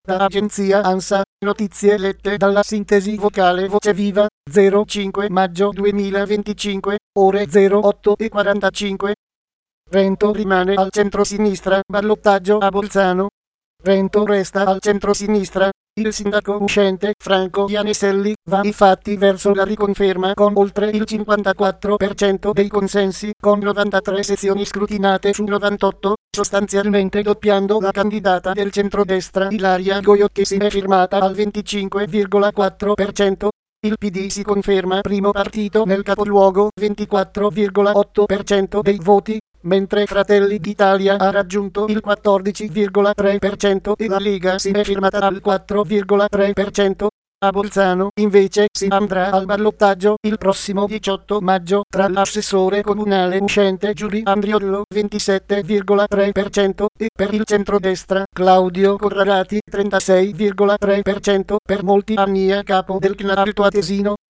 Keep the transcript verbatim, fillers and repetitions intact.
Da agenzia ANSA, notizie lette dalla sintesi vocale Voce Viva, zero cinque maggio duemilaventicinque, ore zero otto e quarantacinque. Rento rimane al centro-sinistra, ballottaggio a Bolzano. Rento resta al centro-sinistra. Il sindaco uscente, Franco Ianniselli, va infatti verso la riconferma con oltre il cinquantaquattro per cento dei consensi, con novantatré sezioni scrutinate su novantotto, sostanzialmente doppiando la candidata del centrodestra Ilaria Goio, che si è firmata al venticinque virgola quattro per cento. Il P D si conferma primo partito nel capoluogo, ventiquattro virgola otto per cento dei voti, mentre Fratelli d'Italia ha raggiunto il quattordici virgola tre per cento e la Lega si è firmata al quattro virgola tre per cento. A Bolzano, invece, si andrà al ballottaggio il prossimo diciotto maggio tra l'assessore comunale uscente Giulio Andriollo, ventisette virgola tre per cento, e per il centrodestra Claudio Corrarati, trentasei virgola tre per cento, per molti anni a capo del C N A altoatesino.